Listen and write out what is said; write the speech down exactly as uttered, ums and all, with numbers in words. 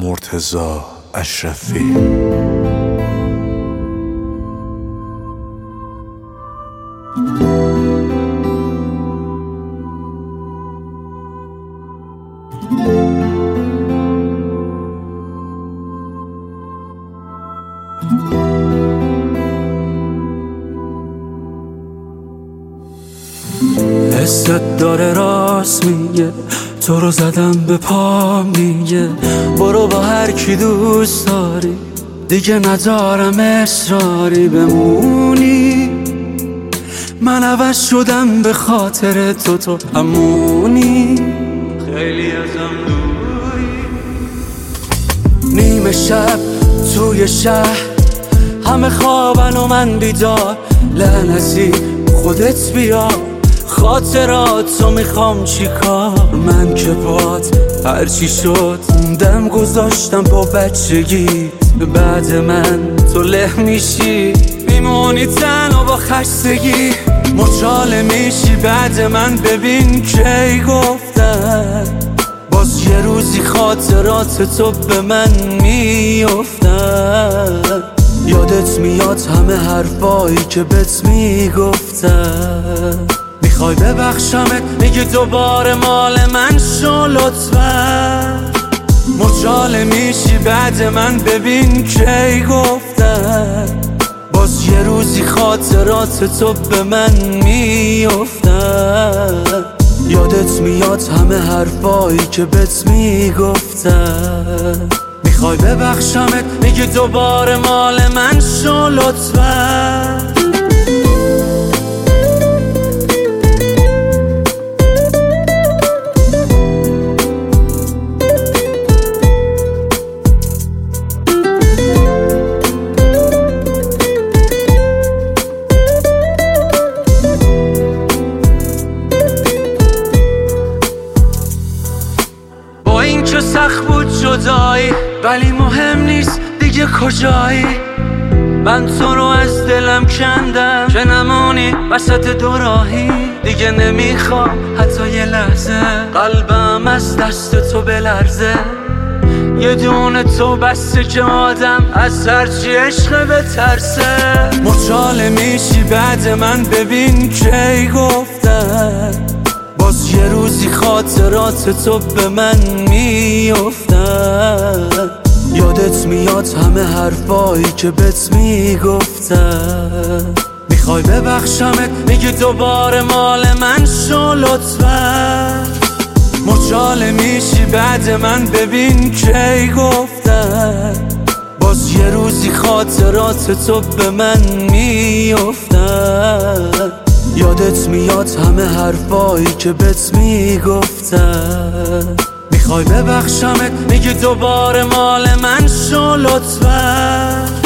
مرتضی اشرفی. حست داره راست میگه، تو رو زدم به پام دیگه، برو با هر کی دوست داری، دیگه ندارم اصراری بمونی. من عوض شدم به خاطر تو، تو همونی، خیلی ازم دوری. نیمه شب توی شهر همه خوابن و من بیدار، لعنتی خودت بیا، خاطراتو میخوام چیکار. من که باد هرچی شد دم گذاشتم با بچگی، بعد من تو له میشی میمونی تنها با خستگی. مچاله میشی بعد من، ببین کی گفتن باز یه روزی خاطرات تو به من میافتن. یادت میاد همه حرفایی که بهت میگفتن، میخوای ببخشمت میگی دوباره مال من شو لطفا. مچاله میشی بعد من، ببین کی گفتن باز یه روزی خاطرات تو به من میافتن. یادت میاد همه حرفایی که بهت میگفتن، میخوای ببخشمت میگی دوباره مال من شو لطفا. با این که سخت بود جدایی، ولی مهم نیست دیگه کجایی. من تو رو از دلم کندم که نمونی وسط دو راهی. دیگه نمیخوام حتی یه لحظه قلبم از دست تو بلرزه. یه دونه تو بسته که آدم از هرچی عشق بترسه. مچاله میشی بعد من، ببین کی گفتن باز یه روزی خاطرات تو به من میافتن. یادت میاد همه حرفایی که بهت میگفتن، میخوای ببخشمت میگی دوباره مال من شو لطفا. مچاله میشی بعد من، ببین کی گفتن باز یه روزی خاطرات تو به من میافتن. یادت میاد همه حرفایی که بهت میگفتن، میخوای ببخشمت میگی دوباره مال من شو لطفا.